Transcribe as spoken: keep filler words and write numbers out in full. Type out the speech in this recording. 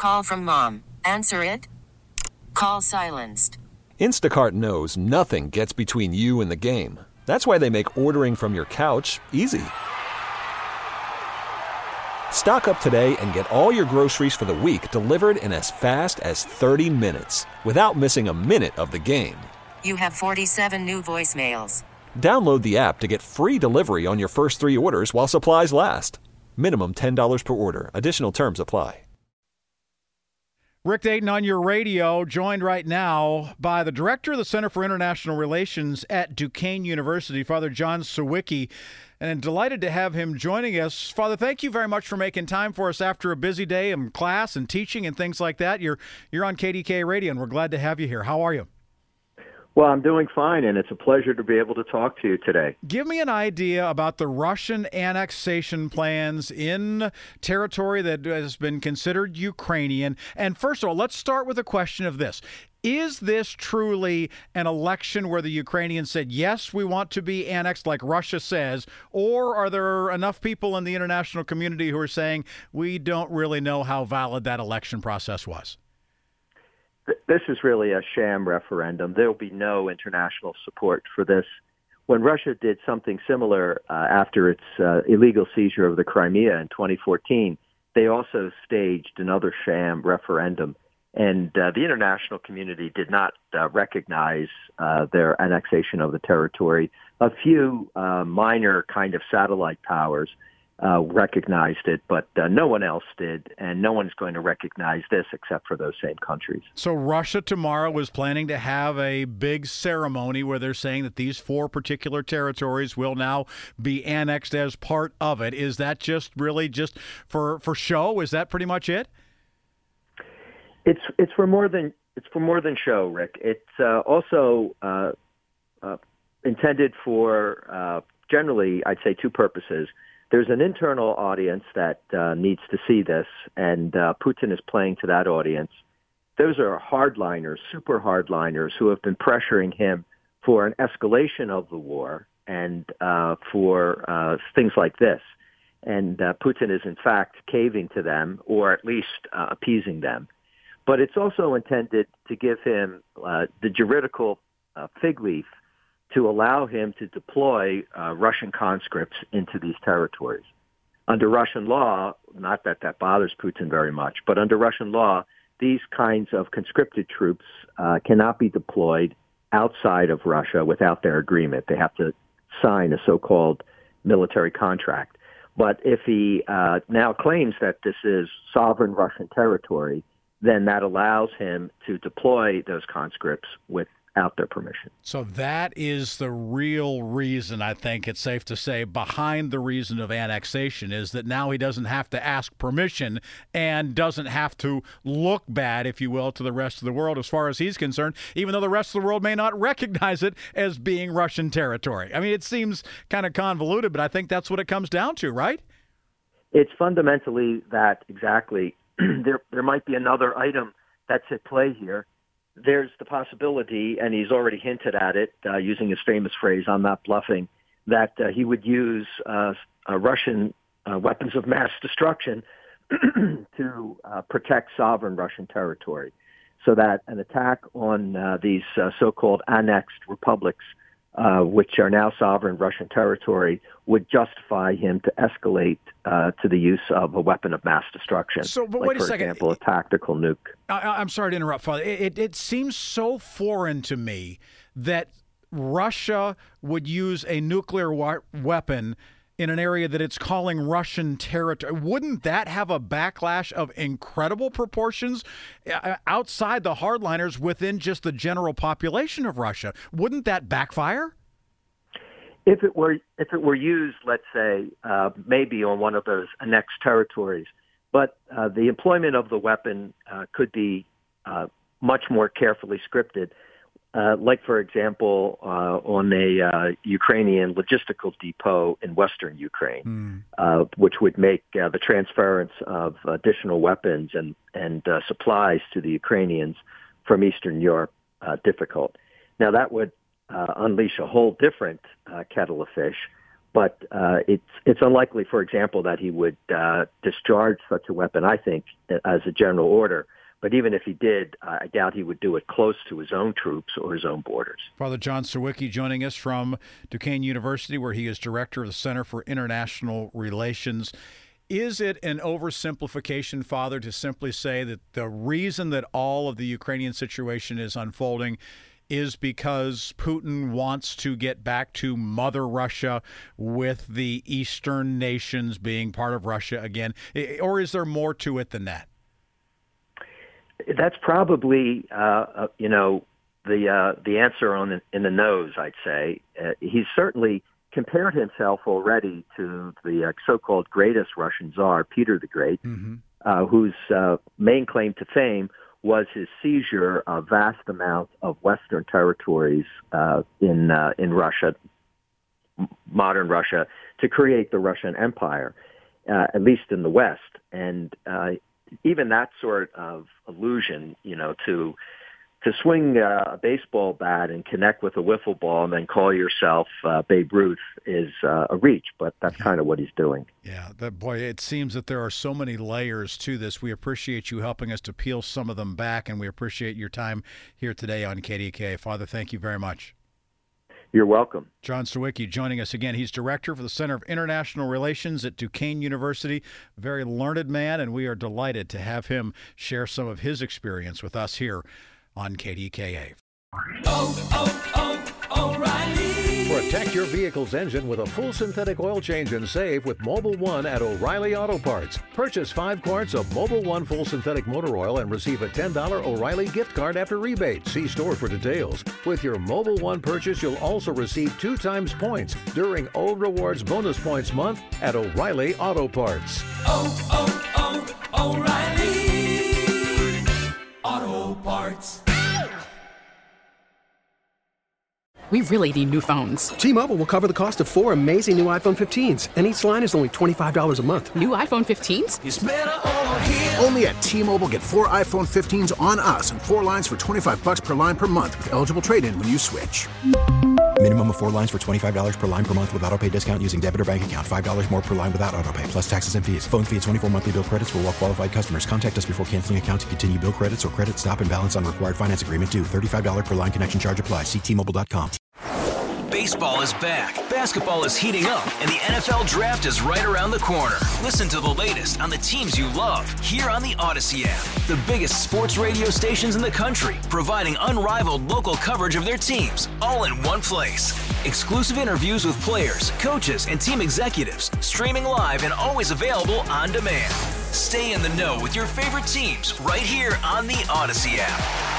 Call from mom. Answer it. Call silenced. Instacart knows nothing gets between you and the game. That's why they make ordering from your couch easy. Stock up today and get all your groceries for the week delivered in as fast as thirty minutes without missing a minute of the game. You have forty-seven new voicemails. Download the app to get free delivery on your first three orders while supplies last. Minimum ten dollars per order. Additional terms apply. Rick Dayton on your radio, joined right now by the director of the Center for International Relations at Duquesne University, Father John Sawicki, and delighted to have him joining us. Father, thank you very much for making time for us after a busy day in class and teaching and things like that. You're you're on K D K A Radio, and we're glad to have you here. How are you? Well, I'm doing fine, and it's a pleasure to be able to talk to you today. Give me an idea about the Russian annexation plans in territory that has been considered Ukrainian. And first of all, let's start with a question of this. Is this truly an election where the Ukrainians said, yes, we want to be annexed like Russia says, or are there enough people in the international community who are saying we don't really know how valid that election process was? This is really a sham referendum. There will be no international support for this. When Russia did something similar uh, after its uh, illegal seizure of the Crimea in twenty fourteen, they also staged another sham referendum. And uh, the international community did not uh, recognize uh, their annexation of the territory. A few uh, minor kind of satellite powers Uh, recognized it, but uh, no one else did, and no one's going to recognize this except for those same countries. So Russia tomorrow is planning to have a big ceremony where they're saying that these four particular territories will now be annexed as part of it. Is that just really just for, for show? Is that pretty much it? It's it's for more than it's for more than show, Rick. It's uh, also uh, uh, intended for uh, generally, I'd say, two purposes. There's an internal audience that uh, needs to see this, and uh, Putin is playing to that audience. Those are hardliners, super hardliners, who have been pressuring him for an escalation of the war and uh, for uh, things like this. And uh, Putin is, in fact, caving to them, or at least uh, appeasing them. But it's also intended to give him uh, the juridical uh, fig leaf to allow him to deploy uh, Russian conscripts into these territories. Under Russian law, not that that bothers Putin very much, but under Russian law, these kinds of conscripted troops uh, cannot be deployed outside of Russia without their agreement. They have to sign a so-called military contract. But if he uh, now claims that this is sovereign Russian territory, then that allows him to deploy those conscripts with out their permission. So that is the real reason, I think it's safe to say, behind the reason of annexation, is that now he doesn't have to ask permission and doesn't have to look bad, if you will, to the rest of the world as far as he's concerned, even though the rest of the world may not recognize it as being Russian territory. I mean, it seems kind of convoluted, but I think that's what it comes down to, right? It's fundamentally that exactly. there, there might be another item that's at play here. There's the possibility, and he's already hinted at it, uh, using his famous phrase, "I'm not bluffing," that uh, he would use uh, uh, Russian uh, weapons of mass destruction to uh, protect sovereign Russian territory, so that an attack on uh, these uh, so-called annexed republics, uh, which are now sovereign Russian territory, would justify him to escalate uh, to the use of a weapon of mass destruction. So, but like, wait a for second. example, a tactical nuke. I, I'm sorry to interrupt, Father. It, it, it seems so foreign to me that Russia would use a nuclear wa- weapon in an area that it's calling Russian territory. Wouldn't that have a backlash of incredible proportions uh, outside the hardliners within just the general population of Russia? Wouldn't that backfire? If it were, if it were used, let's say, uh, maybe on one of those annexed territories, but uh, the employment of the weapon uh, could be uh, much more carefully scripted. Uh, like, for example, uh, on a uh, Ukrainian logistical depot in western Ukraine, mm. uh, which would make uh, the transference of additional weapons and, and uh, supplies to the Ukrainians from Eastern Europe uh, difficult. Now, that would uh, unleash a whole different uh, kettle of fish. but uh, it's it's unlikely, for example, that he would uh, discharge such a weapon, I think, as a general order. But even if he did, I doubt he would do it close to his own troops or his own borders. Father John Sawicki joining us from Duquesne University, where he is director of the Center for International Relations. Is it an oversimplification, Father, to simply say that the reason that all of the Ukrainian situation is unfolding is because Putin wants to get back to Mother Russia, with the Eastern nations being part of Russia again? Or is there more to it than that? That's probably, uh, uh, you know, the uh, the answer on the, in the nose, I'd say. Uh, he's certainly compared himself already to the uh, so-called greatest Russian Tsar, Peter the Great, mm-hmm. uh, whose uh, main claim to fame was his seizure of vast amounts of Western territories uh, in uh, in Russia, modern Russia, to create the Russian Empire, uh, at least in the West. And uh, even that sort of illusion, you know, to to swing uh, a baseball bat and connect with a wiffle ball and then call yourself uh, Babe Ruth is uh, a reach, but that's kind of what he's doing. Yeah, that boy, it seems that there are so many layers to this. We appreciate you helping us to peel some of them back, and we appreciate your time here today on K D K. Father, thank you very much. You're welcome. John Sawicki joining us again. He's director for the Center of International Relations at Duquesne University. Very learned man, and we are delighted to have him share some of his experience with us here on K D K A. Oh, oh, oh, O'Reilly. Protect your vehicle's engine with a full synthetic oil change and save with Mobil one at O'Reilly Auto Parts. Purchase five quarts of Mobil one full synthetic motor oil and receive a ten dollars O'Reilly gift card after rebate. See store for details. With your Mobil one purchase, you'll also receive two times points during O Rewards Bonus Points Month at O'Reilly Auto Parts. Oh, oh, oh, O'Reilly Auto Parts. We really need new phones. T-Mobile will cover the cost of four amazing new iPhone fifteens, and each line is only twenty-five dollars a month. New iPhone fifteens? It's better over here. Only at T-Mobile, get four iPhone fifteens on us and four lines for twenty-five bucks per line per month with eligible trade-in when you switch. Minimum of four lines for twenty-five dollars per line per month with autopay discount using debit or bank account. five dollars more per line without autopay, plus taxes and fees. Phone fee at twenty-four monthly bill credits for well-qualified customers. Contact us before canceling account to continue bill credits or credit stop and balance on required finance agreement due. thirty-five dollars per line connection charge applies. See T Mobile dot com. Baseball is back, basketball is heating up, and the N F L Draft is right around the corner. Listen to the latest on the teams you love here on the Odyssey app. The biggest sports radio stations in the country, providing unrivaled local coverage of their teams, all in one place. Exclusive interviews with players, coaches, and team executives, streaming live and always available on demand. Stay in the know with your favorite teams right here on the Odyssey app.